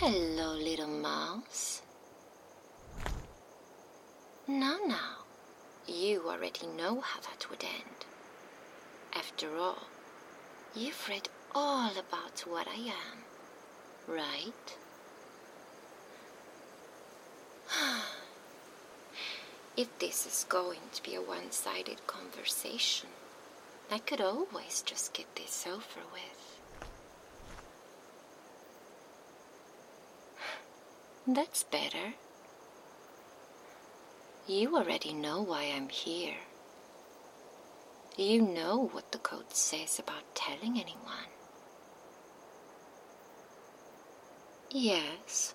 Hello, little mouse. Now, you already know how that would end. After all, you've read all about what I am, right? If this is going to be a one-sided conversation, I could always just get this over with. That's better. You already know why I'm here. You know what the code says about telling anyone. Yes.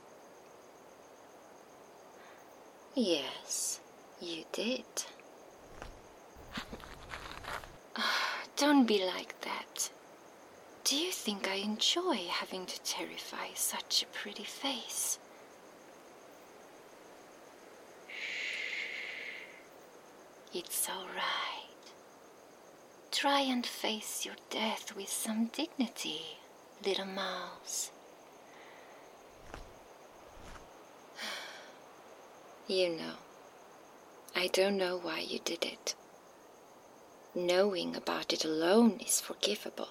Yes, you did. Don't be like that. Do you think I enjoy having to terrify such a pretty face? It's all right. Try and face your death with some dignity, little mouse. You know, I don't know why you did it. Knowing about it alone is forgivable.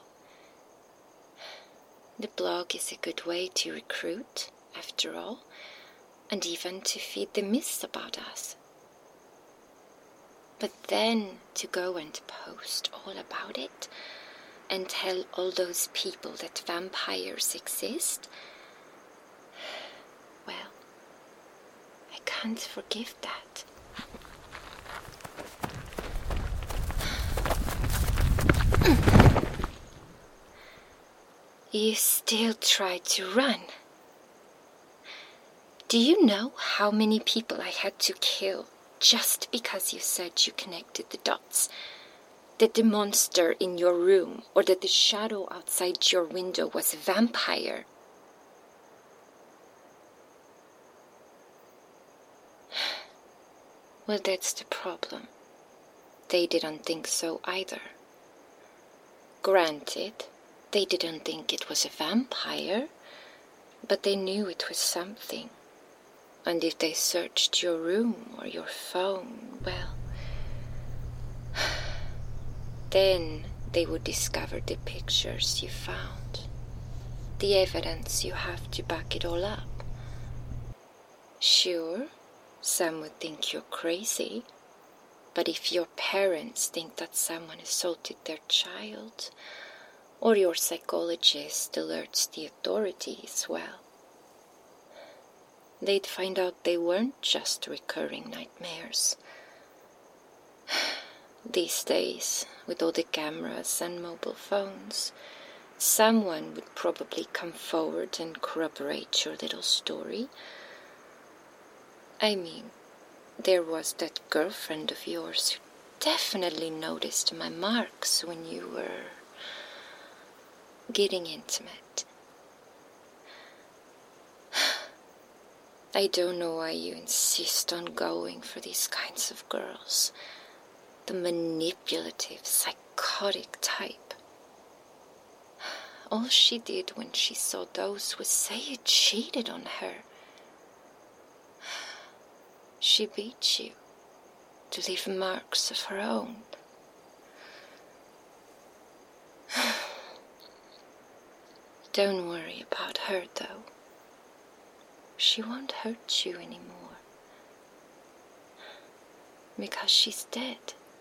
The blog is a good way to recruit, after all, and even to feed the myths about us. But then to go and post all about it and tell all those people that vampires exist, well, I can't forgive that. You still try to run. Do you know how many people I had to kill just because you said you connected the dots? That the monster in your room or that the shadow outside your window was a vampire? Well, that's the problem. They didn't think so either. Granted, they didn't think it was a vampire, but they knew it was something. And if they searched your room or your phone, well, then they would discover the pictures you found, the evidence you have to back it all up. Sure, some would think you're crazy, but if your parents think that someone assaulted their child, or your psychologist alerts the authorities, well, they'd find out they weren't just recurring nightmares. These days, with all the cameras and mobile phones, someone would probably come forward and corroborate your little story. I mean, there was that girlfriend of yours who definitely noticed my marks when you were getting intimate. I don't know why you insist on going for these kinds of girls. The manipulative, psychotic type. All she did when she saw those was say you cheated on her. She beat you to leave marks of her own. Don't worry about her, though. She won't hurt you anymore. Because she's dead.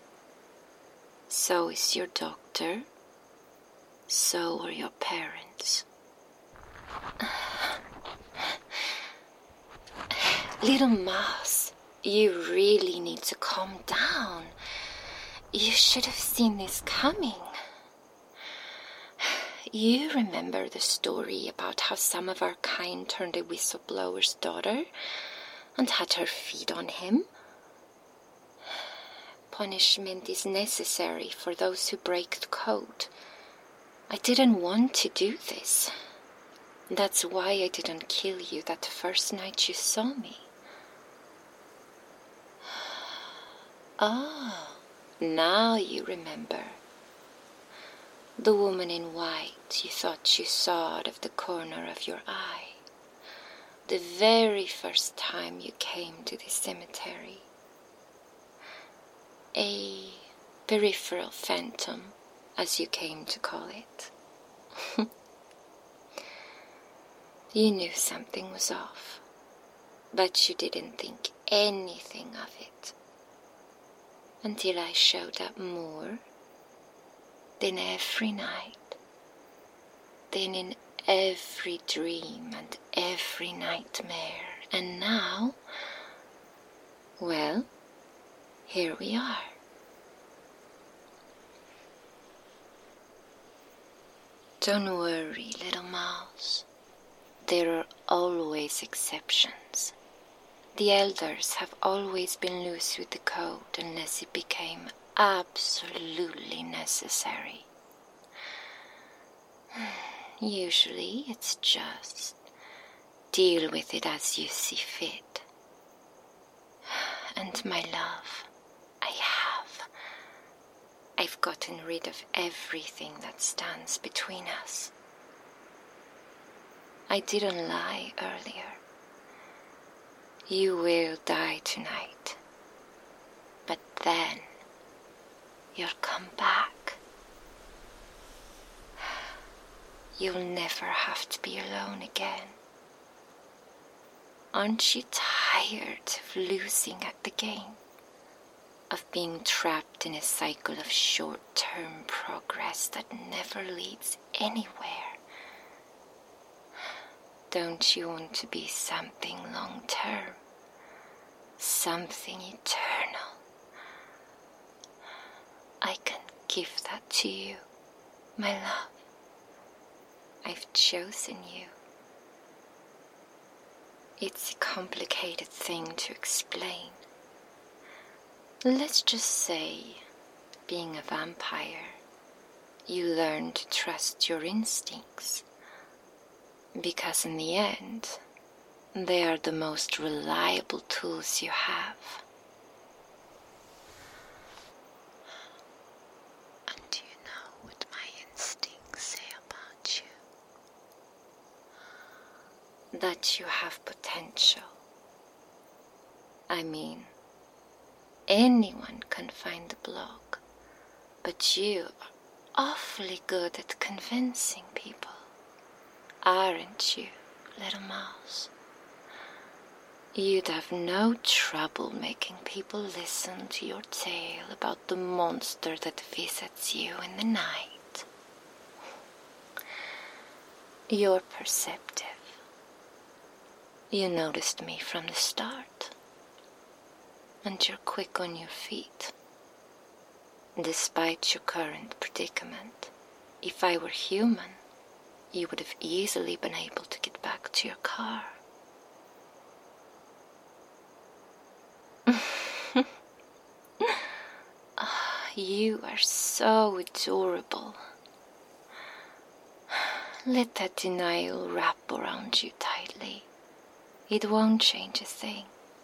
So is your doctor. So are your parents. Little mouse, you really need to calm down. You should have seen this coming. You remember the story about how some of our kind turned a whistleblower's daughter and had her feed on him? Punishment is necessary for those who break the code. I didn't want to do this. That's why I didn't kill you that first night you saw me. Oh, now you remember. The woman in white you thought you saw out of the corner of your eye. the very first time you came to this cemetery. A peripheral phantom, as you came to call it. You knew something was off, but you didn't think anything of it until I showed up more than every night, than in every dream and every nightmare. And now, well, here we are. Don't worry, little mouse. There are always exceptions. The elders have always been loose with the code unless it became absolutely necessary. Usually it's just deal with it as you see fit. And my love, I've gotten rid of everything that stands between us. I didn't lie earlier. You will die tonight, but then you'll come back. You'll never have to be alone again. Aren't you tired of losing at the game? Of being trapped in a cycle of short-term progress that never leads anywhere? Don't you want to be something long-term? Something eternal? I can give that to you, my love. I've chosen you. It's a complicated thing to explain. Let's just say, being a vampire, you learn to trust your instincts. Because in the end, they are the most reliable tools you have. And do you know what my instincts say about you? That you have potential. I mean, anyone can find the block, but you are awfully good at convincing people. Aren't you, little mouse? You'd have no trouble making people listen to your tale about the monster that visits you in the night. You're perceptive. You noticed me from the start. And you're quick on your feet. Despite your current predicament, if I were human, you would have easily been able to get back to your car. You are so adorable. Let that denial wrap around you tightly. It won't change a thing.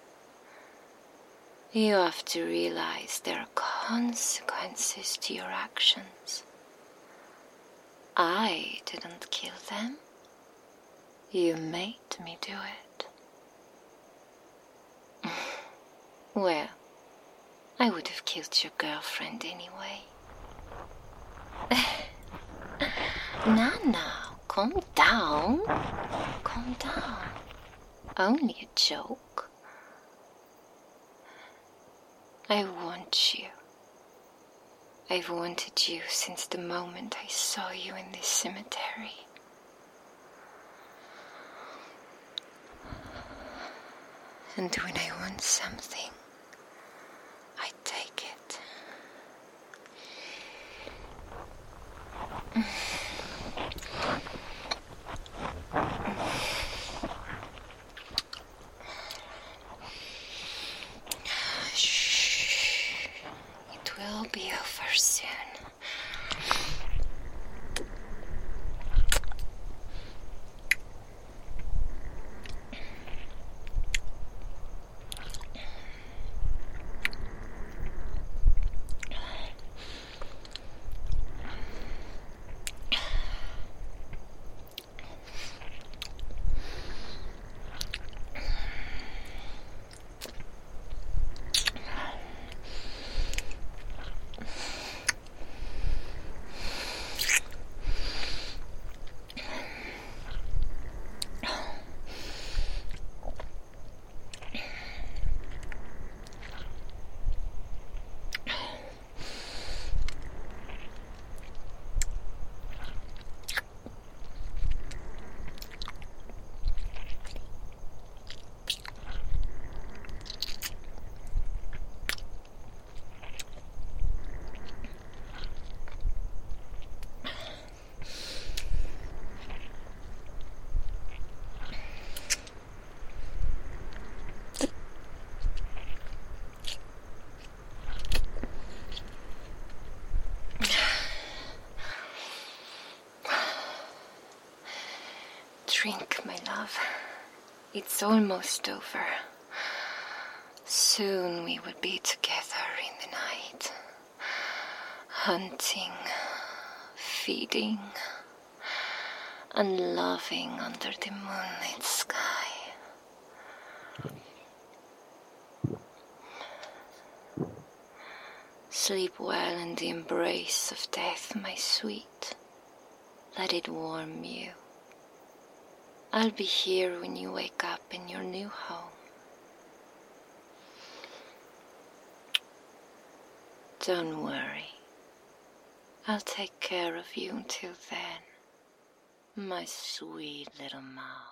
You have to realize there are consequences to your actions. I didn't kill them. You made me do it. Well, I would have killed your girlfriend anyway. Now, calm down. Calm down. Only a joke. I want you. I've wanted you since the moment I saw you in this cemetery. And when I want something, I take it. Shh. It will be over soon. drink, my love. It's almost over. Soon we will be together in the night, hunting, feeding, and loving under the moonlit sky. Sleep well in the embrace of death, my sweet. Let it warm you. I'll be here when you wake up in your new home. Don't worry. I'll take care of you until then, my sweet little mouse.